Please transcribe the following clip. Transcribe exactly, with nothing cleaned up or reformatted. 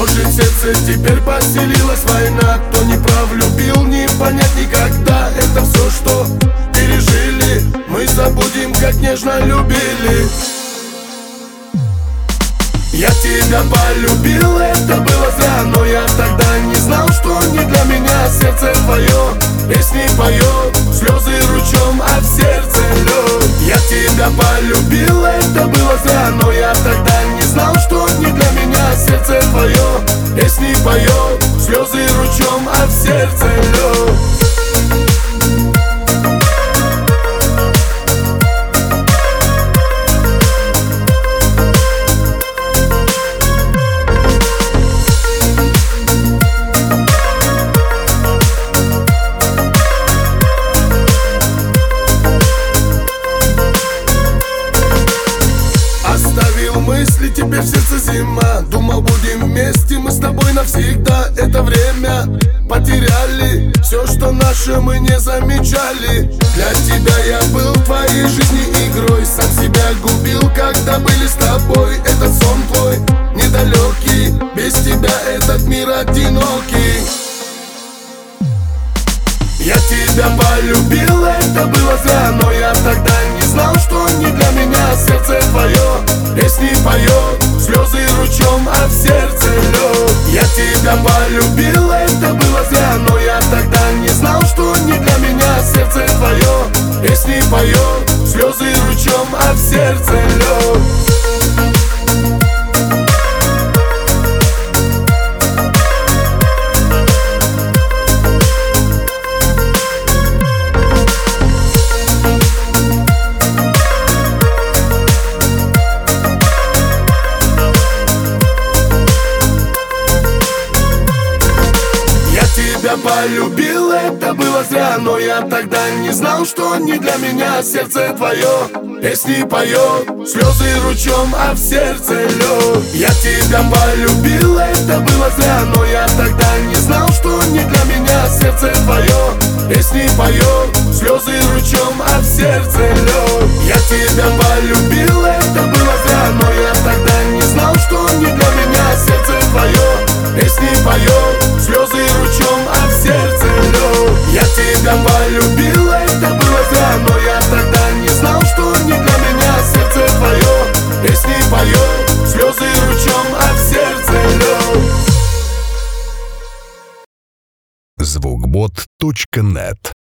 Может, в сердце теперь поселилась война. Кто не прав, любил, не понять никогда. Это все, что пережили, мы забудем, как нежно любили. Я тебя полюбил, это было зря, но я тогда не знал, что не для меня сердце твое. Песни поет, слезы ручьем, а в сердце лед. Я тебя полюбил, это было зря, но я тогда не знал, что не для меня сердце твое. Песни поет, слезы ручьем, а в сердце лед. Мысли, теперь в сердце зима. Думал, будем вместе, мы с тобой навсегда. Это время потеряли, все, что наше, мы не замечали. Для тебя я был в твоей жизни игрой, сам себя губил, когда были с тобой. Этот сон твой недалекий, без тебя этот мир одинокий. Я тебя полюбил, это было зря, но я тогда не знал, что не для меня сердце твое. Песни поет, слезы ручьем, а в сердце лед. Я тебя полюбил, это было зря, но я тогда не знал, что не для меня сердце твое. Песни поет, слезы ручьем, а в сердце лед. Я полюбил, это было зря, но я тогда не знал, что не для меня сердце твое. Песни поет, слезы ручьем, а в сердце лед. Я тебя полюбил, это было зря, но я тогда не знал, что не для меня сердце твое. Песни поет, слезы ручьем, а в сердце лед. Я тебя полюбил, это было зря, но я тогда не знал, что не для меня сердце твое. Песни поет, слезы ручьем, а в сердце лед. Я тебя полюбил, это было зря, но я тогда не знал, что не для меня сердце твое. Песни поет, слезы ручьем, а в сердце лед. звукбот точка нет